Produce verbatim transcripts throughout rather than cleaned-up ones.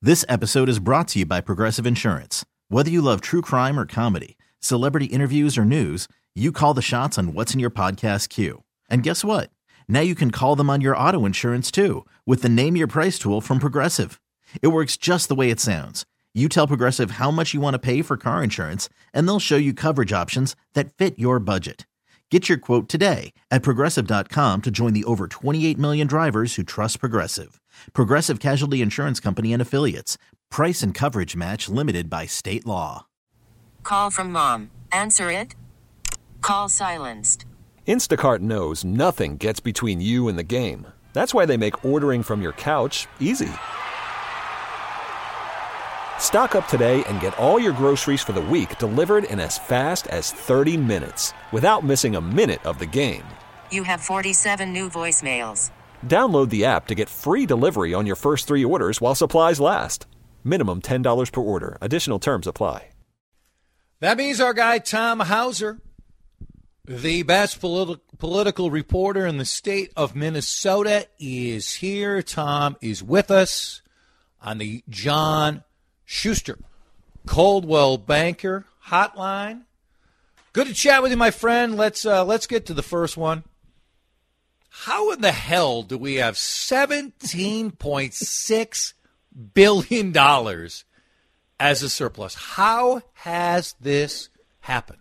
This episode is brought to you by Progressive Insurance. Whether you love true crime or comedy, celebrity interviews or news, you call the shots on what's in your podcast queue. And guess what? Now you can call them on your auto insurance too with the Name Your Price tool from Progressive. It works just the way it sounds. You tell Progressive how much you want to pay for car insurance, and they'll show you coverage options that fit your budget. Get your quote today at Progressive dot com to join the over twenty-eight million drivers who trust Progressive. Progressive Casualty Insurance Company and Affiliates. Price and coverage match limited by state law. Call from mom. Answer it. Call silenced. Instacart knows nothing gets between you and the game. That's why they make ordering from your couch easy. Stock up today and get all your groceries for the week delivered in as fast as thirty minutes without missing a minute of the game. You have forty-seven new voicemails. Download the app to get free delivery on your first three orders while supplies last. Minimum ten dollars per order. Additional terms apply. That means our guy Tom Hauser, the best politi- political reporter in the state of Minnesota, is here. Tom is with us on the John Schuster Coldwell Banker Hotline. Good to chat with you, my friend. Let's uh, let's get to the first one. How in the hell do we have seventeen point six billion dollars as a surplus? How has this happened?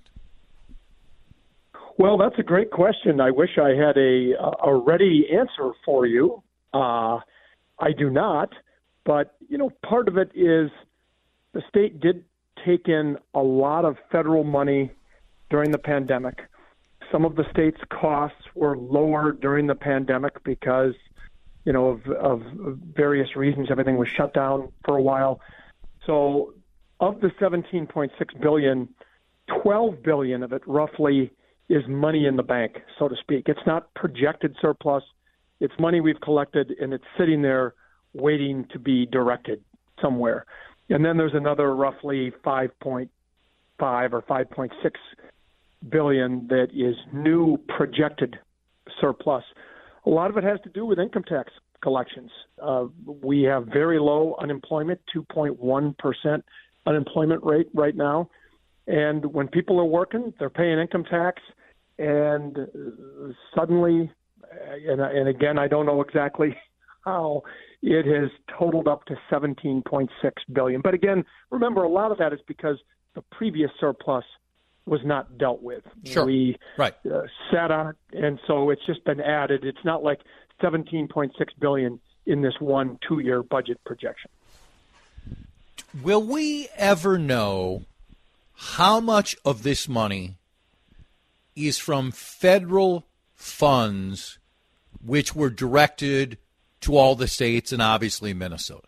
Well, that's a great question. I wish I had a a ready answer for you. Uh, I do not, but you know, part of it is the state did take in a lot of federal money during the pandemic. Some of the state's costs were lower during the pandemic because, you know, of, of various reasons. Everything was shut down for a while. So of the seventeen point six billion dollars, twelve billion dollars of it roughly is money in the bank, so to speak. It's not projected surplus. It's money we've collected, and it's sitting there waiting to be directed somewhere. And then there's another roughly five point five or five point six billion that is new projected surplus. A lot of it has to do with income tax collections. Uh, we have very low unemployment, two point one percent unemployment rate right now. And when people are working, they're paying income tax, and suddenly, and, and again, I don't know exactly how, it has totaled up to seventeen point six billion dollars. But again, remember, a lot of that is because the previous surplus was not dealt with. Sure. We right. uh, sat on it, and so it's just been added. It's not like seventeen point six billion dollars in this one two-year budget projection. Will we ever know how much of this money is from federal funds which were directed to all the states and obviously Minnesota?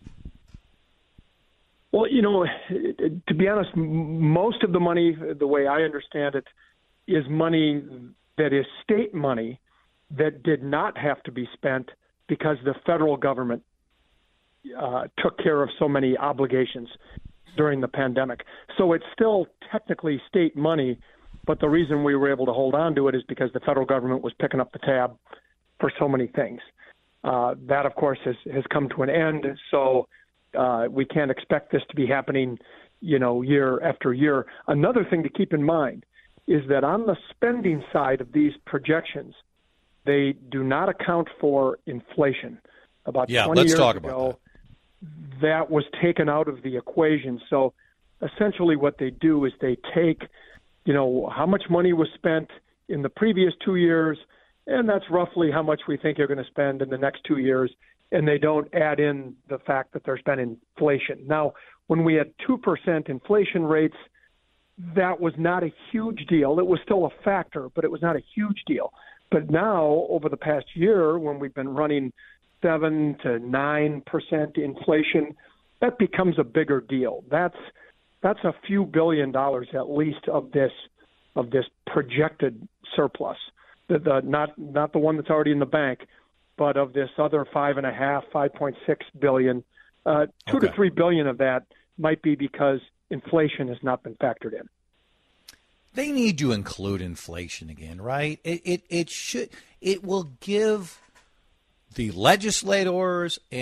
Well, you know, to be honest, most of the money, the way I understand it, is money that is state money that did not have to be spent because the federal government uh, took care of so many obligations during the pandemic. So it's still technically state money, but the reason we were able to hold on to it is because the federal government was picking up the tab for so many things. Uh, that, of course, has, has come to an end, so uh, we can't expect this to be happening, you know, year after year. Another thing to keep in mind is that on the spending side of these projections, they do not account for inflation. About yeah, twenty let's years talk ago, about that. that was taken out of the equation. So essentially what they do is they take, you know, how much money was spent in the previous two years, and that's roughly how much we think you're going to spend in the next two years, and they don't add in the fact that there's been inflation. Now, when we had two percent inflation rates, that was not a huge deal. It was still a factor, but it was not a huge deal. But now, over the past year, when we've been running seven to nine percent inflation, that becomes a bigger deal. That's that's a few billion dollars at least of this of this projected surplus. The, the not not the one that's already in the bank, but of this other five and a half, five point six billion. Uh, two okay. to three billion of that might be because inflation has not been factored in. They need to include inflation again, right? It it it should it will give the legislators and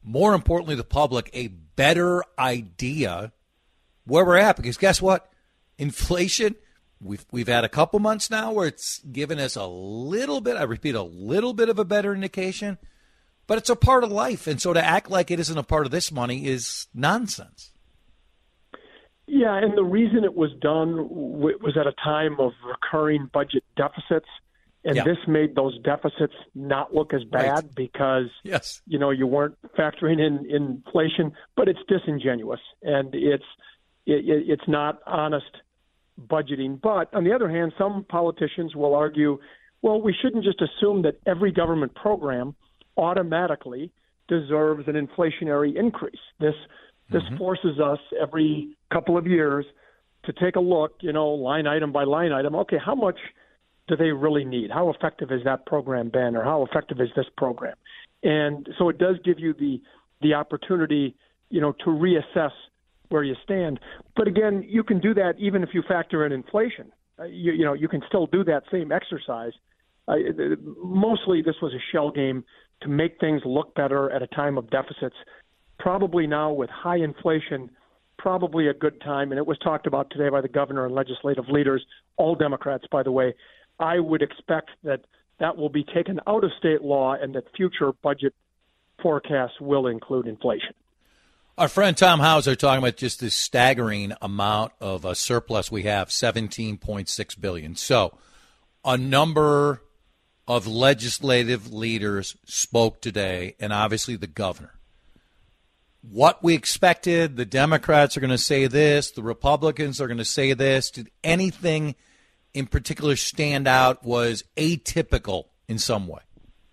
more importantly, the public, a better idea where we're at. Because guess what? Inflation, we've we've had a couple months now where it's given us a little bit, I repeat, a little bit of a better indication, but it's a part of life. And so to act like it isn't a part of this money is nonsense. Yeah, and the reason it was done w- was at a time of recurring budget deficits. And yeah. this made those deficits not look as bad right. because, yes. you know, you weren't factoring in inflation, but it's disingenuous and it's it, it's not honest budgeting. But on the other hand, some politicians will argue, well, we shouldn't just assume that every government program automatically deserves an inflationary increase. This this mm-hmm. forces us every couple of years to take a look, you know, line item by line item. Okay, how much do they really need? How effective has that program been, or how effective is this program? And so it does give you the the opportunity, you know, to reassess where you stand. But again, you can do that even if you factor in inflation. Uh, you, you know, you can still do that same exercise. Uh, mostly this was a shell game to make things look better at a time of deficits. Probably now with high inflation, probably a good time, and it was talked about today by the governor and legislative leaders, all Democrats, by the way. I would expect that that will be taken out of state law and that future budget forecasts will include inflation. Our friend Tom Hauser talking about just this staggering amount of a surplus we have, seventeen point six billion dollars. So a number of legislative leaders spoke today, and obviously the governor. What we expected, the Democrats are going to say this, the Republicans are going to say this. Did anything in particular stand out, was atypical in some way?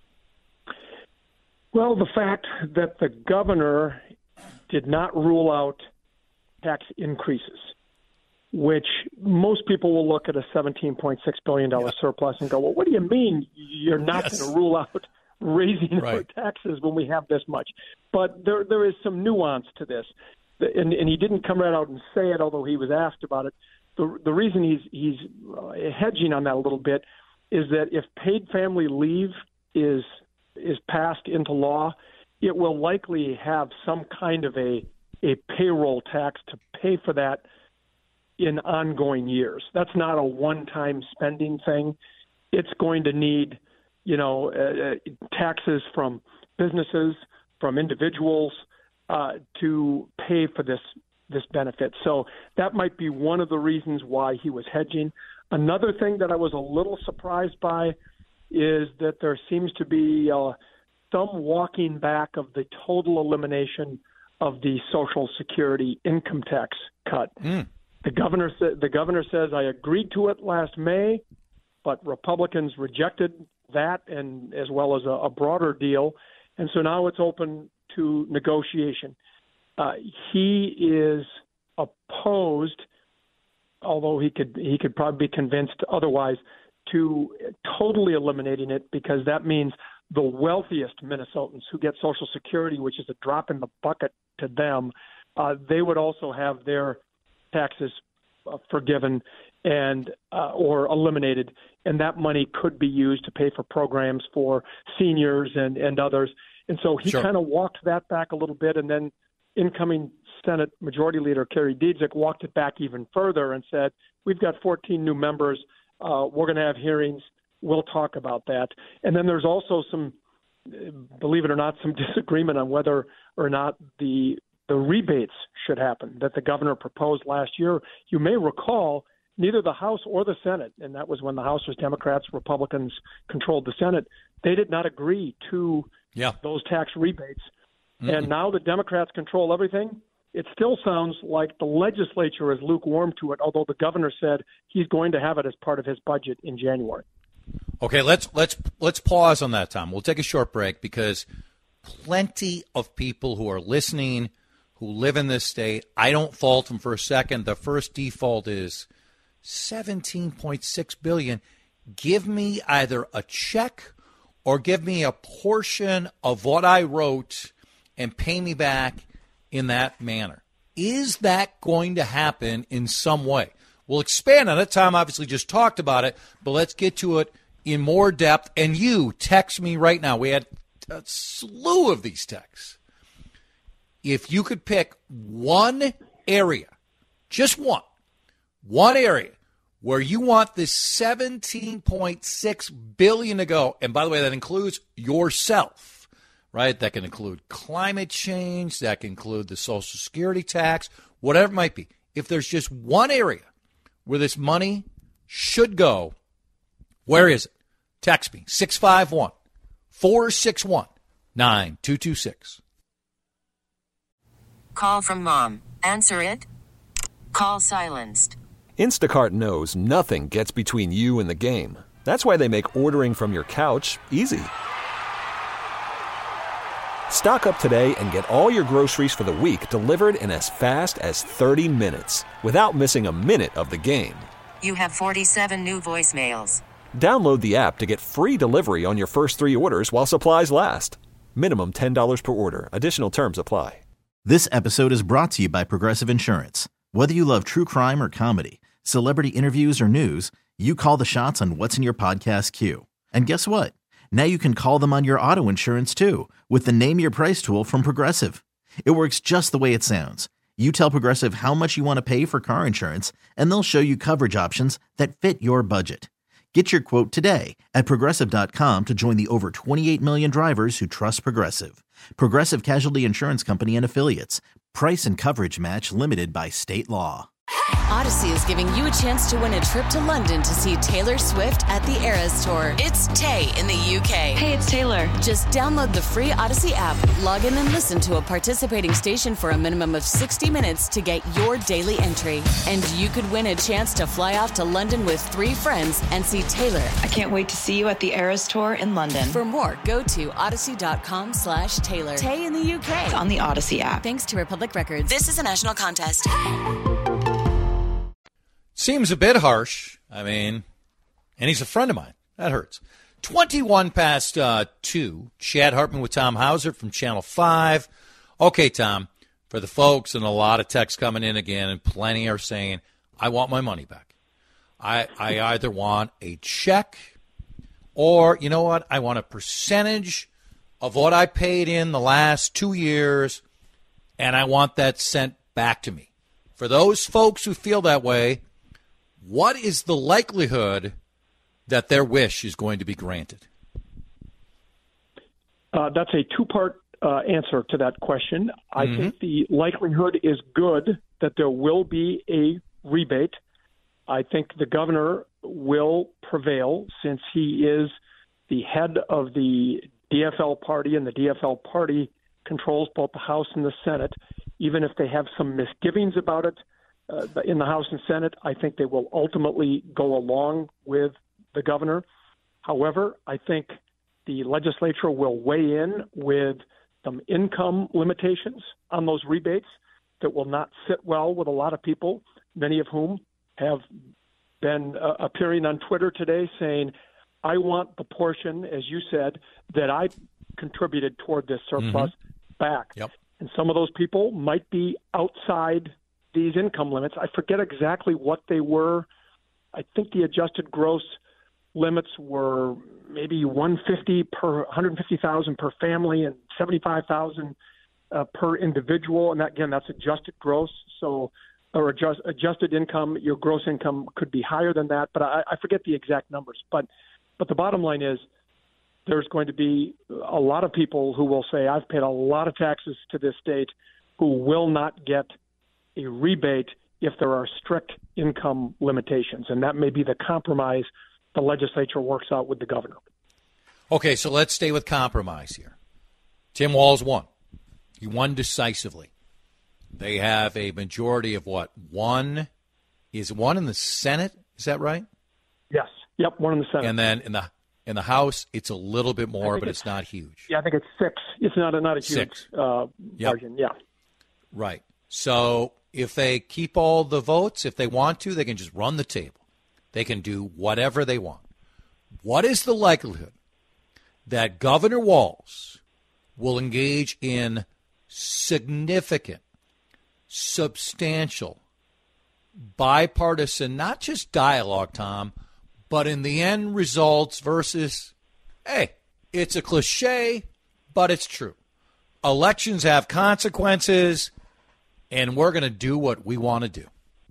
Well, the fact that the governor did not rule out tax increases, which most people will look at a seventeen point six billion dollars yeah. surplus and go, well, what do you mean you're not yes. going to rule out raising right. our taxes when we have this much? But there there is some nuance to this. And, and he didn't come right out and say it, although he was asked about it. The, the reason he's he's uh, hedging on that a little bit is that if paid family leave is is passed into law, it will likely have some kind of a a payroll tax to pay for that in ongoing years. That's not a one-time spending thing. It's going to need, you know, uh, taxes from businesses, from individuals uh, to pay for this this benefit. So that might be one of the reasons why he was hedging. Another thing that I was a little surprised by is that there seems to be uh, some walking back of the total elimination of the Social Security income tax cut. Mm. The governor sa- the governor says, I agreed to it last May, but Republicans rejected that, and as well as a, a broader deal. And so now it's open to negotiation. Uh, he is opposed, although he could he could probably be convinced otherwise, to totally eliminating it, because that means the wealthiest Minnesotans who get Social Security, which is a drop in the bucket to them, uh, they would also have their taxes uh, forgiven and uh, or eliminated, and that money could be used to pay for programs for seniors and, and others. And so he sure. kind of walked that back a little bit, and then incoming Senate Majority Leader Kerry Diedzak walked it back even further and said, we've got fourteen new members. Uh, we're going to have hearings. We'll talk about that. And then there's also some, believe it or not, some disagreement on whether or not the the rebates should happen that the governor proposed last year. You may recall neither the House or the Senate, and that was when the House was Democrats, Republicans controlled the Senate, they did not agree to yeah. those tax rebates. Mm-hmm. And now the Democrats control everything. It still sounds like the legislature is lukewarm to it, although the governor said he's going to have it as part of his budget in January. Okay, let's let's let's pause on that, Tom. We'll take a short break because plenty of people who are listening, who live in this state, I don't fault them for a second. The first default is seventeen point six billion dollars. Give me either a check or give me a portion of what I wrote and pay me back in that manner. Is that going to happen in some way? We'll expand on it. Tom obviously just talked about it, but let's get to it in more depth. And you text me right now. We had a slew of these texts. if you could pick one area, just one, one area where you want this seventeen point six billion dollars to go, and by the way, that includes yourself, right? That can include climate change, that can include the Social Security tax, whatever it might be. If there's just one area where this money should go, where is it? Text me, six five one, four six one, nine two two six. Call from mom. Answer it. Call silenced. Instacart knows nothing gets between you and the game. That's why they make ordering from your couch easy. Stock up today and get all your groceries for the week delivered in as fast as thirty minutes without missing a minute of the game. You have forty-seven new voicemails. Download the app to get free delivery on your first three orders while supplies last. Minimum ten dollars per order. Additional terms apply. This episode is brought to you by Progressive Insurance. Whether you love true crime or comedy, celebrity interviews or news, you call the shots on what's in your podcast queue. And guess what? Now you can call them on your auto insurance too with the Name Your Price tool from Progressive. It works just the way it sounds. You tell Progressive how much you want to pay for car insurance, and they'll show you coverage options that fit your budget. Get your quote today at Progressive dot com to join the over twenty-eight million drivers who trust Progressive. Progressive Casualty Insurance Company and Affiliates. Price and coverage match limited by state law. Odyssey is giving you a chance to win a trip to London to see Taylor Swift at the Eras Tour. It's Tay in the U K. Hey, it's Taylor. Just download the free Odyssey app, log in and listen to a participating station for a minimum of sixty minutes to get your daily entry. And you could win a chance to fly off to London with three friends and see Taylor. I can't wait to see you at the Eras Tour in London. For more, go to odyssey.com slash Taylor. Tay in the U K. It's on the Odyssey app. Thanks to Republic Records. This is a national contest. Seems a bit harsh. I mean, and he's a friend of mine. That hurts. twenty-one past uh, two. Chad Hartman with Tom Hauser from Channel five. Okay, Tom, for the folks, and a lot of texts coming in again, and plenty are saying, I want my money back. I, I either want a check or, you know what, I want a percentage of what I paid in the last two years, and I want that sent back to me. For those folks who feel that way, what is the likelihood that their wish is going to be granted? Uh, that's a two-part uh, answer to that question. I Mm-hmm. think the likelihood is good that there will be a rebate. I think the governor will prevail since he is the head of the D F L party, and the D F L party controls both the House and the Senate. Even if they have some misgivings about it, Uh, in the House and Senate, I think they will ultimately go along with the governor. However, I think the legislature will weigh in with some income limitations on those rebates that will not sit well with a lot of people, many of whom have been uh, appearing on Twitter today saying, I want the portion, as you said, that I contributed toward this surplus mm-hmm. back. Yep. And some of those people might be outside these income limits. I forget exactly what they were. I think the adjusted gross limits were maybe one hundred fifty per one hundred fifty thousand per family and seventy-five thousand uh, per individual. And that, again, that's adjusted gross. So, or adjust, adjusted income, your gross income could be higher than that, but I, I forget the exact numbers. But, but the bottom line is there's going to be a lot of people who will say, I've paid a lot of taxes to this state, who will not get a rebate if there are strict income limitations. And that may be the compromise the legislature works out with the governor. Okay, so let's stay with compromise here. Tim Walz won. He won decisively. They have a majority of what? One? Is one in the Senate? Is that right? Yes. Yep, one in the Senate. And then in the in the House, it's a little bit more, but it's, it's not huge. Yeah, I think it's six. It's not a, not a huge six. Uh, yep. margin. Yeah. Right. So if they keep all the votes, if they want to, they can just run the table. They can do whatever they want. What is the likelihood that Governor Walz will engage in significant, substantial, bipartisan, not just dialogue, Tom, but in the end results versus, hey, it's a cliche, but it's true. elections have consequences, and we're going to do what we want to do.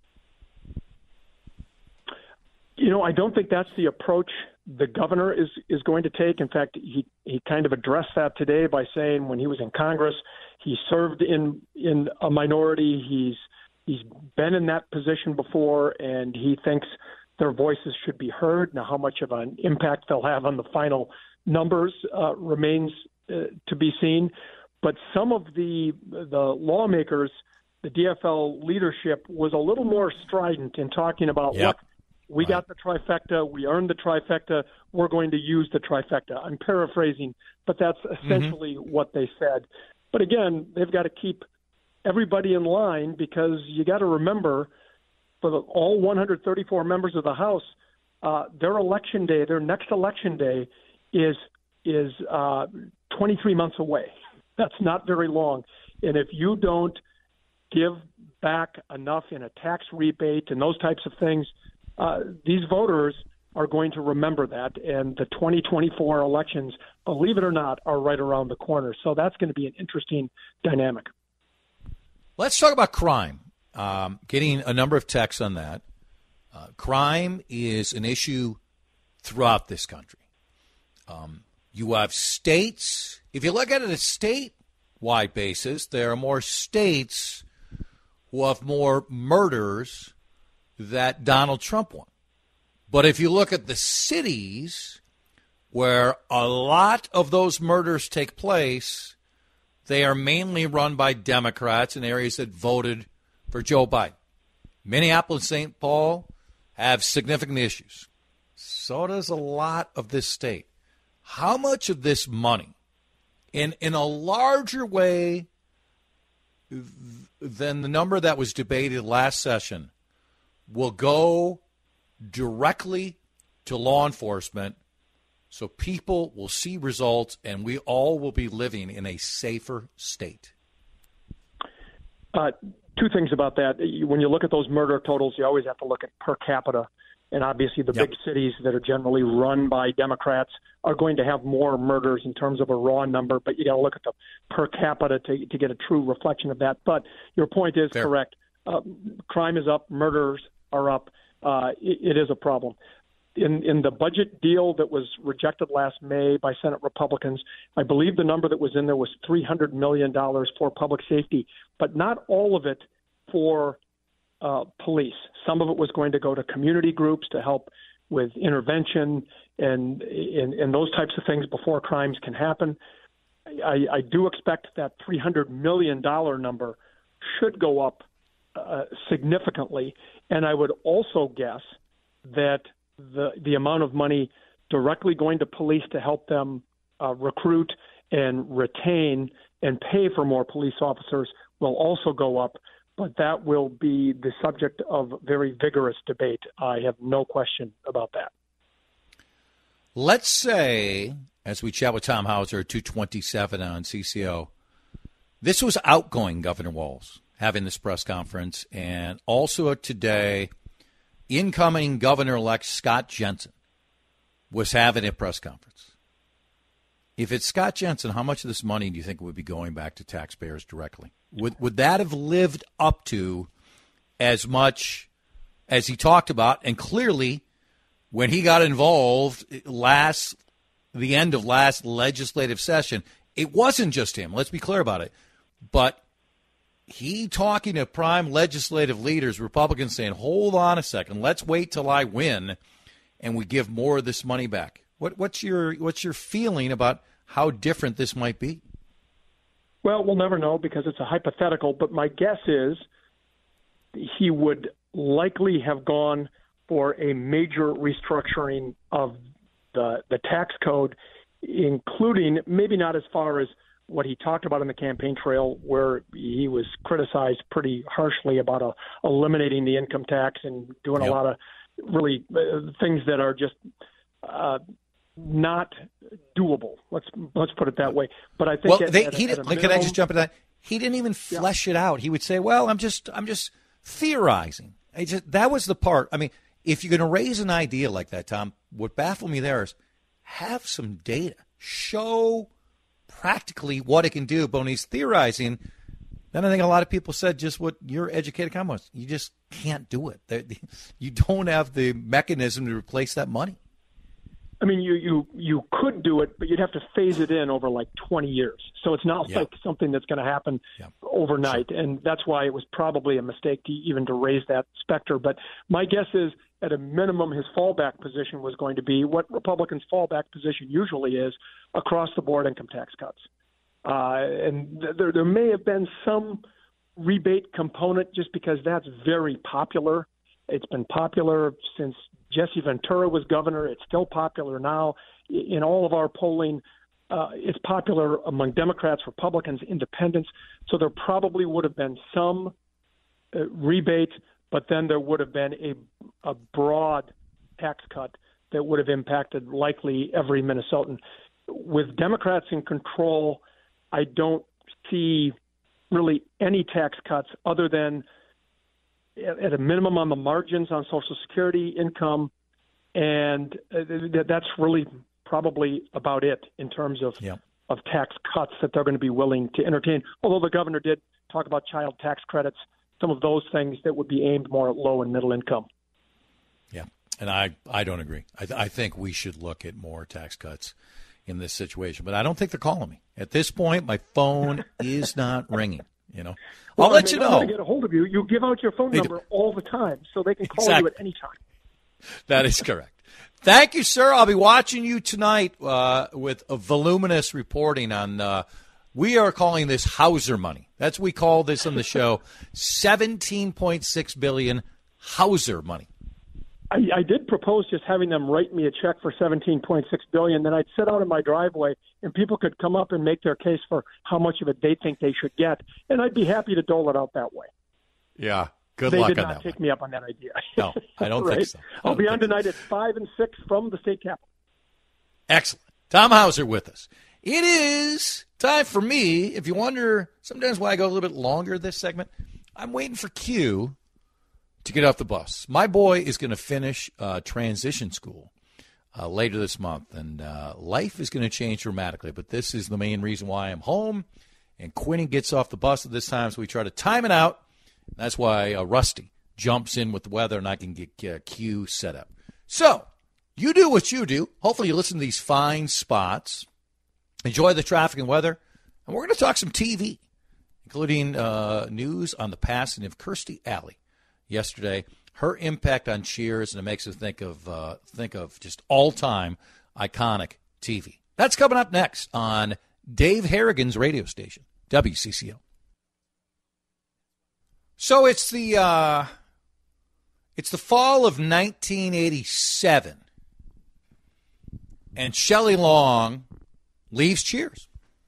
You know, I don't think that's the approach the governor is, is going to take. In fact, he, he kind of addressed that today by saying when he was in Congress, he served in, in a minority. He's he's been in that position before, and he thinks their voices should be heard. Now, how much of an impact they'll have on the final numbers uh, remains uh, to be seen. But some of the the lawmakers, the D F L leadership, was a little more strident in talking about, yep. look, we right. got the trifecta, we earned the trifecta, we're going to use the trifecta. I'm paraphrasing, but that's essentially mm-hmm. what they said. But again, they've got to keep everybody in line, because you got to remember, for the, all one hundred thirty-four members of the House, uh, their election day, their next election day, is is uh, twenty-three months away. That's not very long. And if you don't give back enough in a tax rebate and those types of things, uh, these voters are going to remember that. And the twenty twenty-four elections, believe it or not, are right around the corner. So that's going to be an interesting dynamic. Let's talk about crime. Um, getting a number of texts on that. Uh, crime is an issue throughout this country. Um, you have states. If you look at it a statewide basis, there are more states who have more murders that Donald Trump won. But if you look at the cities where a lot of those murders take place, they are mainly run by Democrats in areas that voted for Joe Biden. Minneapolis, Saint Paul have significant issues. So does a lot of this state. How much of this money, in in a larger way than the number that was debated last session, will go directly to law enforcement so people will see results and we all will be living in a safer state? Uh, two things about that. When you look at those murder totals, you always have to look at per capita. And obviously the yep. big cities that are generally run by Democrats are going to have more murders in terms of a raw number, but you got to look at the per capita to, to get a true reflection of that. But your point is Fair. correct. Uh, crime is up. Murders are up. Uh, it, it is a problem. In, in the budget deal that was rejected last May by Senate Republicans, I believe the number that was in there was three hundred million dollars for public safety, but not all of it for Uh, police. Some of it was going to go to community groups to help with intervention and, and, and those types of things before crimes can happen. I, I do expect that three hundred million dollars number should go up uh, significantly. And I would also guess that the, the amount of money directly going to police to help them uh, recruit and retain and pay for more police officers will also go up. But that will be the subject of very vigorous debate. I have no question about that. Let's say, as we chat with Tom Hauser at two twenty-seven on C C O, this was outgoing Governor Walz having this press conference, and also today, incoming Governor-elect Scott Jensen was having a press conference. If it's Scott Jensen, how much of this money do you think would be going back to taxpayers directly? Would would that have lived up to as much as he talked about? And clearly, when he got involved last, the end of last legislative session, it wasn't just him. Let's be clear about it. But he talking to prime legislative leaders, Republicans, saying, hold on a second, let's wait till I win and we give more of this money back. What, what's your what's your feeling about how different this might be? Well, we'll never know because it's a hypothetical, but my guess is he would likely have gone for a major restructuring of the the tax code, including maybe not as far as what he talked about in the campaign trail, where he was criticized pretty harshly about uh, eliminating the income tax and doing yep. a lot of really uh, things that are just uh, not doable. Let's let's put it that way. But I think well, at, they, at, he at did, minimum, can I just jump into that? He didn't even flesh yeah. it out. He would say, "Well, I'm just I'm just theorizing." I just, that was the part. I mean, if you're going to raise an idea like that, Tom, what baffled me there is have some data. Show practically what it can do. But when he's theorizing, then I think a lot of people said just what your educated comment was. You just can't do it. You don't have the mechanism to replace that money. I mean, you, you, you could do it, but you'd have to phase it in over like twenty years. So it's not yeah. like something that's going to happen yeah. overnight. Sure. And that's why it was probably a mistake to even to raise that specter. But my guess is at a minimum, his fallback position was going to be what Republicans' fallback position usually is, across the board income tax cuts. Uh, and there, there may have been some rebate component just because that's very popular. It's been popular since Jesse Ventura was governor. It's still popular now. In all of our polling, uh, it's popular among Democrats, Republicans, independents. So there probably would have been some uh, rebate, but then there would have been a, a broad tax cut that would have impacted likely every Minnesotan. With Democrats in control, I don't see really any tax cuts other than at a minimum on the margins on Social Security income, and that's really probably about it in terms of yeah. of tax cuts that they're going to be willing to entertain. Although the governor did talk about child tax credits, some of those things that would be aimed more at low and middle income. Yeah, and I, I don't agree. I, I think we should look at more tax cuts in this situation, but I don't think they're calling me. At this point, my phone is not ringing. You know, well, I'll let I mean, you know. I'm going to get a hold of you. You give out your phone they number do. all the time, so they can call exactly. you at any time. That is correct. Thank you, sir. I'll be watching you tonight uh, with a voluminous reporting on. Uh, we are calling this Hauser money. That's what we call this on the show. Seventeen point six billion Hauser money. I, I did propose just having them write me a check for seventeen point six billion dollars. Then I'd sit out in my driveway, and people could come up and make their case for how much of it they think they should get, and I'd be happy to dole it out that way. Yeah, good they luck did on not that take one. me up on that idea. No, I don't right? think so. I'll be on so. tonight at five and six from the state capitol. Excellent. Tom Hauser with us. It is time for me. If you wonder sometimes why I go a little bit longer this segment, I'm waiting for Q to get off the bus. My boy is going to finish uh, transition school uh, later this month, and uh, life is going to change dramatically. But this is the main reason why I'm home, and Quinny gets off the bus at this time, so we try to time it out. That's why uh, Rusty jumps in with the weather, and I can get uh, Q set up. So you do what you do. Hopefully you listen to these fine spots, enjoy the traffic and weather, and we're going to talk some T V, including uh, news on the passing of Kirstie Alley yesterday, her impact on Cheers, and it makes us think of uh, think of just all-time iconic T V. That's coming up next on Dave Harrigan's radio station, W C C O. So it's the uh, it's the fall of nineteen eighty-seven, and Shelley Long leaves Cheers,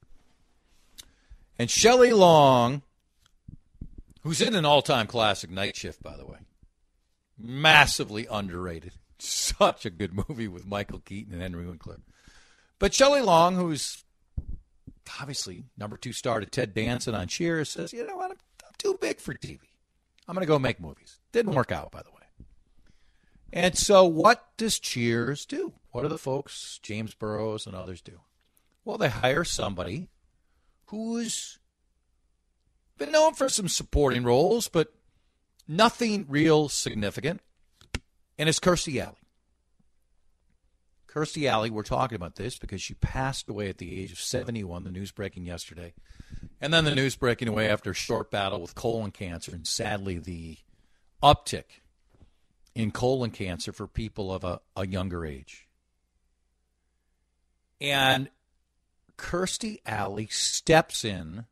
and Shelley Long, who's in an all-time classic, Night Shift, by the way. Massively underrated. Such a good movie with Michael Keaton and Henry Winkler. But Shelley Long, who's obviously number two star to Ted Danson on Cheers, says, you know what, I'm, I'm too big for T V. I'm going to go make movies. Didn't work out, by the way. And so what does Cheers do? What do the folks, James Burrows and others, do? Well, they hire somebody who's been known for some supporting roles, but nothing real significant. And it's Kirstie Alley. Kirstie Alley, we're talking about this because she passed away at the age of seventy-one, the news breaking yesterday. And then the news breaking away after a short battle with colon cancer, and sadly the uptick in colon cancer for people of a, a younger age. And Kirstie Alley steps in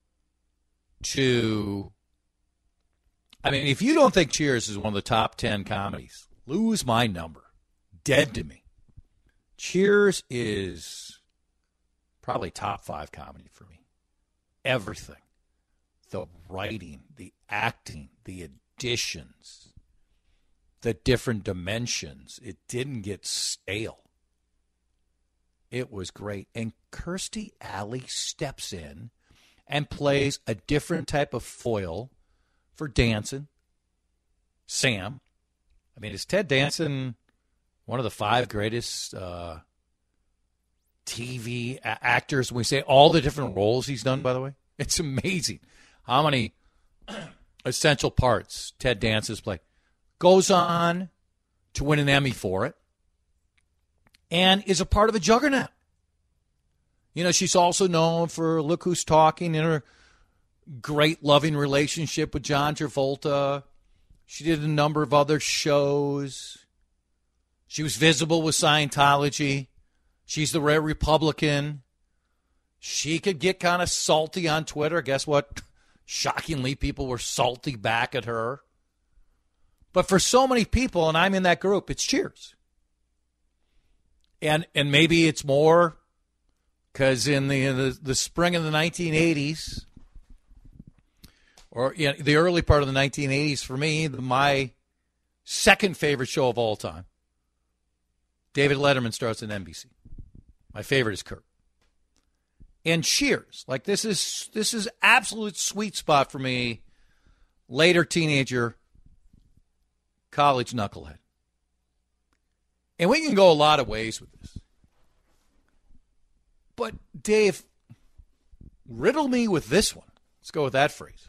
to, I mean, if you don't think Cheers is one of the top ten comedies, lose my number. Dead to me. Cheers is probably top five comedy for me. Everything. The writing, the acting, the additions, the different dimensions. It didn't get stale. It was great. And Kirstie Alley steps in and plays a different type of foil for Danson, Sam. I mean, is Ted Danson one of the five greatest uh, T V a- actors. We say all the different roles he's done, by the way. It's amazing how many essential parts Ted Danson played. Goes on to win an Emmy for it and is a part of a juggernaut. You know, she's also known for Look Who's Talking and her great loving relationship with John Travolta. She did a number of other shows. She was visible with Scientology. She's the rare Republican. She could get kind of salty on Twitter. Guess what? Shockingly, people were salty back at her. But for so many people, and I'm in that group, it's Cheers. And and maybe it's more because in the, in the the spring of the nineteen eighties, or you know, the early part of the nineteen eighties, for me, the, my second favorite show of all time, David Letterman starts on N B C. My favorite is Kurt. And Cheers, like this is this is absolute sweet spot for me. Later teenager, college knucklehead. And we can go a lot of ways with this. But, Dave, riddle me with this one. Let's go with that phrase.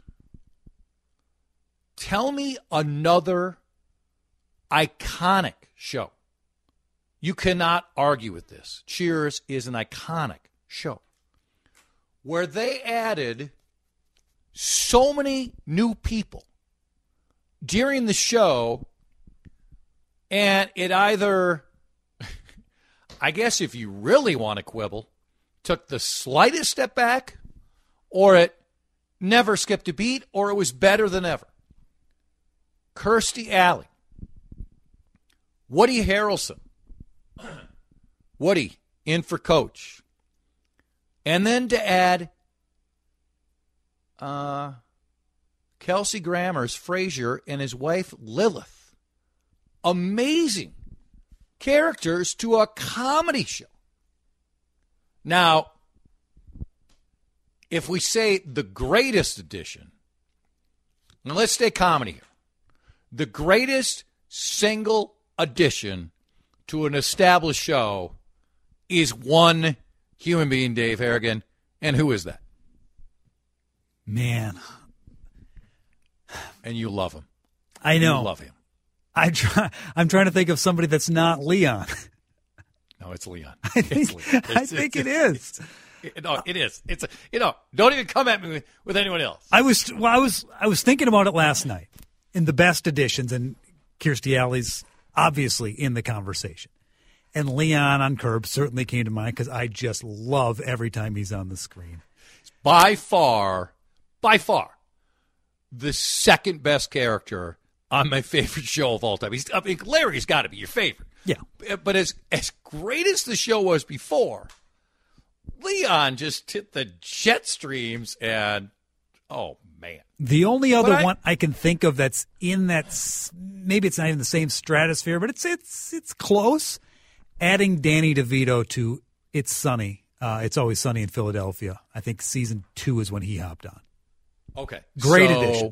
Tell me another iconic show. You cannot argue with this. Cheers is an iconic show where they added so many new people during the show, and it either, I guess if you really want to quibble, took the slightest step back, or it never skipped a beat, or it was better than ever. Kirstie Alley, Woody Harrelson, Woody in for Coach, and then to add uh, Kelsey Grammer's Frasier and his wife Lilith. Amazing characters to a comedy show. Now, if we say the greatest addition, now let's stay comedy here. The greatest single addition to an established show is one human being, Dave Harrigan. And who is that? Man. And you love him. I know. You love him. I try, I'm trying to think of somebody that's not Leon. No, it's Leon. I think, it's Leon. It's, I think it's, it it's, is. It's, no, it is. It's a, you know, don't even come at me with, with anyone else. I was well, I was I was thinking about it last night in the best editions, and Kirstie Alley's obviously in the conversation. And Leon on Curb certainly came to mind because I just love every time he's on the screen. By far, by far, the second best character on my favorite show of all time. He's, I mean, Larry's got to be your favorite. Yeah. But as as great as the show was before, Leon just hit the jet streams and, oh, man. The only other I, one I can think of that's in that, maybe it's not even the same stratosphere, but it's it's it's close. Adding Danny DeVito to It's Sunny. Uh, it's Always Sunny in Philadelphia. I think season two is when he hopped on. Okay. Great so, addition.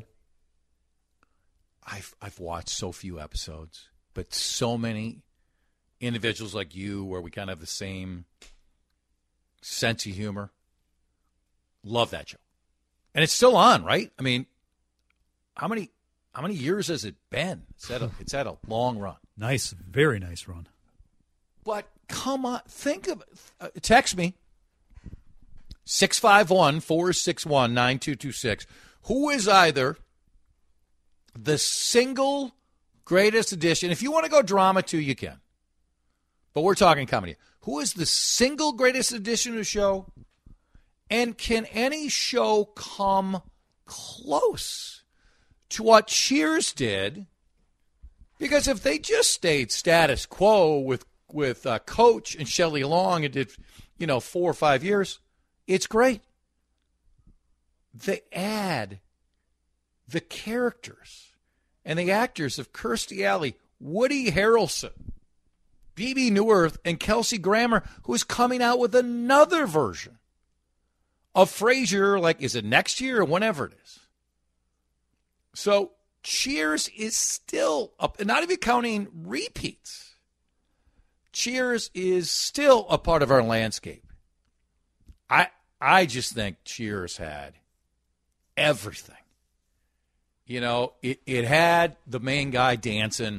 I've, I've watched so few episodes, but so many individuals like you where we kind of have the same sense of humor. Love that show. And it's still on, right? I mean, how many how many years has it been? It's had a, it's had a long run. Nice, very nice run. But come on, think of uh, text me, six five one, four six one, nine two two six. Who is either the single greatest addition? If you want to go drama too, you can. But we're talking comedy. Who is the single greatest addition to the show? And can any show come close to what Cheers did? Because if they just stayed status quo with with uh, Coach and Shelley Long and did, you know, four or five years, it's great. They add the characters and the actors of Kirstie Alley, Woody Harrelson, Bebe Neuwirth, and Kelsey Grammer, who is coming out with another version of Frasier, like, is it next year or whenever it is? So Cheers is still up, and not even counting repeats. Cheers is still a part of our landscape. I I just think Cheers had everything. You know, it, it had the main guy dancing,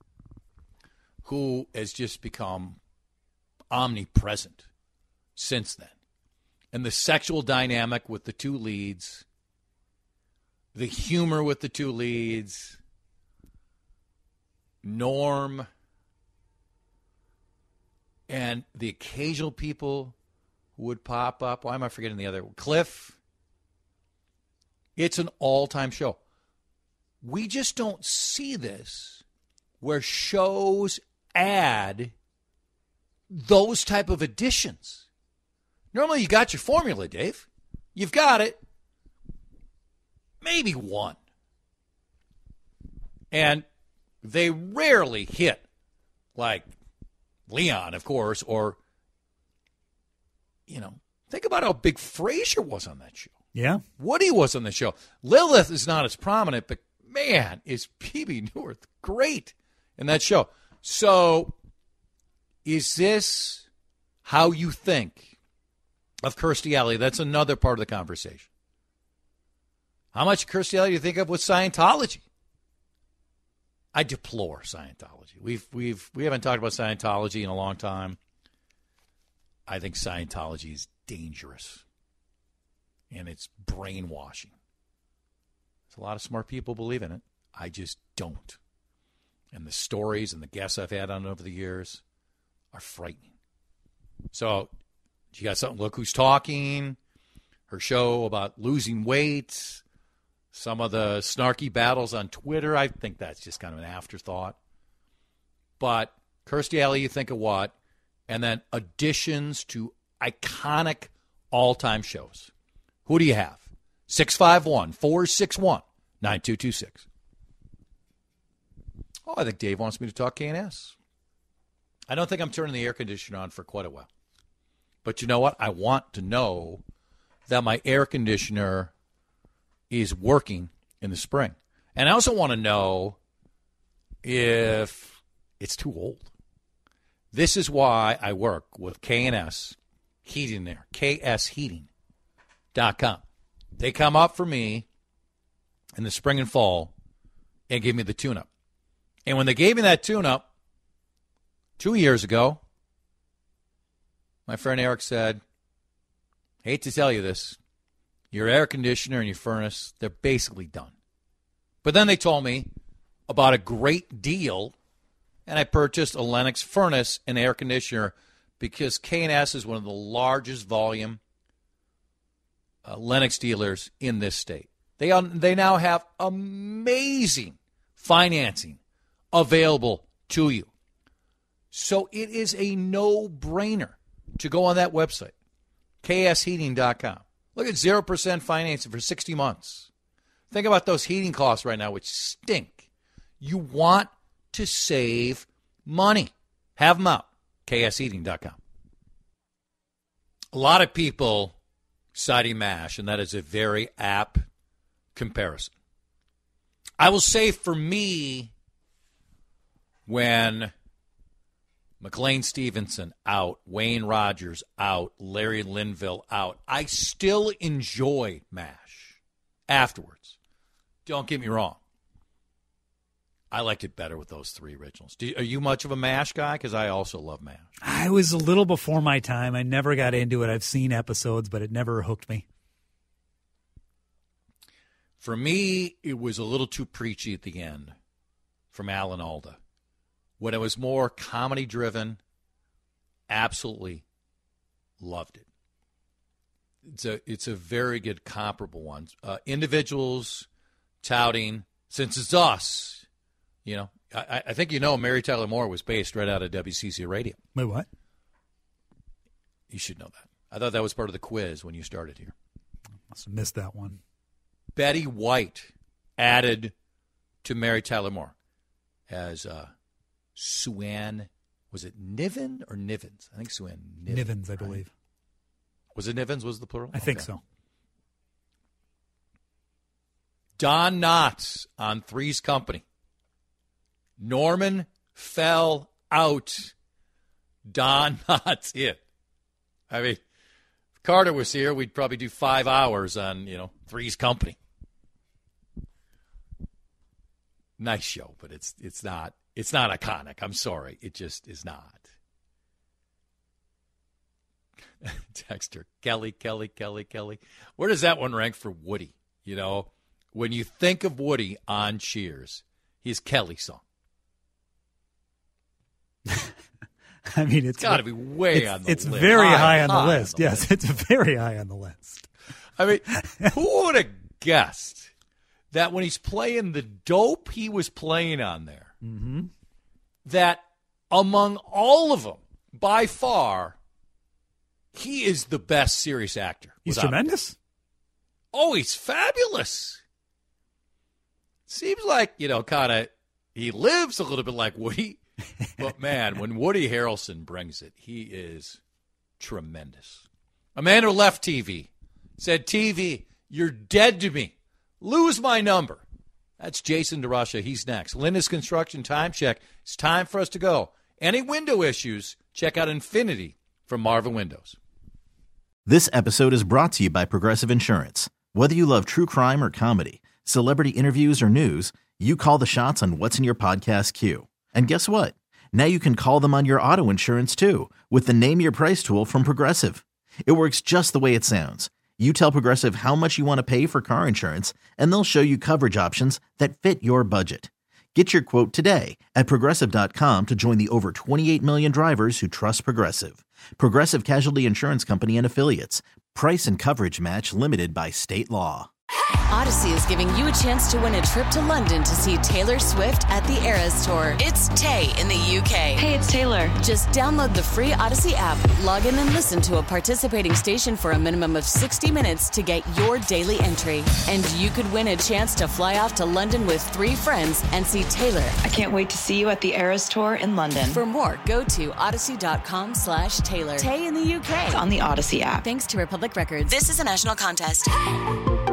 who has just become omnipresent since then. And the sexual dynamic with the two leads, the humor with the two leads, Norm, and the occasional people who would pop up. Why am I forgetting the other one? Cliff. It's an all-time show. We just don't see this where shows add those type of additions. Normally you got your formula, Dave. You've got it. Maybe one. And they rarely hit like Leon, of course, or, you know, think about how big Frasier was on that show. Yeah. Woody was on the show. Lilith is not as prominent, but, man, is P B. Newirth great in that show. So is this how you think of Kirstie Alley? That's another part of the conversation. How much Kirstie Alley do you think of with Scientology? I deplore Scientology. We've we've we haven't talked about Scientology in a long time. I think Scientology is dangerous, and it's brainwashing. There's a lot of smart people believe in it. I just don't. And the stories and the guests I've had on it over the years are frightening. So you got something. Look Who's Talking. Her show about losing weight. Some of the snarky battles on Twitter, I think that's just kind of an afterthought. But Kirstie Alley, you think of what? And then additions to iconic all-time shows. Who do you have? six five one, four six one, nine two two six. Oh, I think Dave wants me to talk K N S. I don't think I'm turning the air conditioner on for quite a while. But you know what? I want to know that my air conditioner is working in the spring. And I also want to know if it's too old. This is why I work with K N S Heating there, K S heating dot com. They come up for me in the spring and fall and give me the tune-up. And when they gave me that tune-up two years ago, my friend Eric said, hate to tell you this, your air conditioner and your furnace, they're basically done. But then they told me about a great deal, and I purchased a Lennox furnace and air conditioner because K N S is one of the largest volume uh, Lennox dealers in this state. They, um, they now have amazing financing available to you. So it is a no-brainer to go on that website, K S heating dot com. Look at zero percent financing for sixty months. Think about those heating costs right now, which stink. You want to save money. Have them out, K S heating dot com. A lot of people citing MASH, and that is a very apt comparison. I will say for me, when McLean Stevenson out, Wayne Rogers out, Larry Linville out, I still enjoy MASH afterwards. Don't get me wrong. I liked it better with those three originals. Do, are you much of a MASH guy? Because I also love MASH. I was a little before my time. I never got into it. I've seen episodes, but it never hooked me. For me, it was a little too preachy at the end from Alan Alda. When it was more comedy-driven, absolutely loved it. It's a it's a very good comparable one. Uh, individuals touting, since it's us, you know, I, I think you know Mary Tyler Moore was based right out of W C C Radio. Wait, what? You should know that. I thought that was part of the quiz when you started here. Must have missed that one. Betty White added to Mary Tyler Moore as uh, Sue-Ann, was it Niven or Nivens? I think Sue-Ann Nivens. Nivens, I right? believe. Was it Nivens was the plural? I okay. think so. Don Knotts on Three's Company. Norman fell out Don Knotts it. I mean, if Carter was here, we'd probably do five hours on, you know, Three's Company. Nice show, but it's it's not it's not iconic. I'm sorry. It just is not. Texter, Kelly, Kelly, Kelly, Kelly. Where does that one rank for Woody? You know, when you think of Woody on Cheers, his Kelly song. I mean, it's, it's got to be way it's, on the it's list. It's very high, high on high the list. On the yes, list. It's very high on the list. I mean, who would have guessed that when he's playing the dope he was playing on there, mm-hmm. that among all of them, by far, he is the best serious actor. He's tremendous. Oh, he's fabulous. Seems like, you know, kind of, he lives a little bit like Woody. But, man, when Woody Harrelson brings it, he is tremendous. A man who left T V said, T V, you're dead to me. Lose my number. That's Jason DeRusha. He's next. Linda's Construction Time Check. It's time for us to go. Any window issues, check out Infinity from Marvin Windows. This episode is brought to you by Progressive Insurance. Whether you love true crime or comedy, celebrity interviews or news, you call the shots on what's in your podcast queue. And guess what? Now you can call them on your auto insurance too with the Name Your Price tool from Progressive. It works just the way it sounds. You tell Progressive how much you want to pay for car insurance, and they'll show you coverage options that fit your budget. Get your quote today at Progressive dot com to join the over twenty-eight million drivers who trust Progressive. Progressive Casualty Insurance Company and Affiliates. Price and coverage match limited by state law. Odyssey is giving you a chance to win a trip to London to see Taylor Swift at the Eras Tour. It's Tay in the U K. Hey, it's Taylor. Just download the free Odyssey app, log in and listen to a participating station for a minimum of sixty minutes to get your daily entry. And you could win a chance to fly off to London with three friends and see Taylor. I can't wait to see you at the Eras Tour in London. For more, go to odyssey.com slash Taylor. Tay in the U K. It's on the Odyssey app. Thanks to Republic Records. This is a national contest.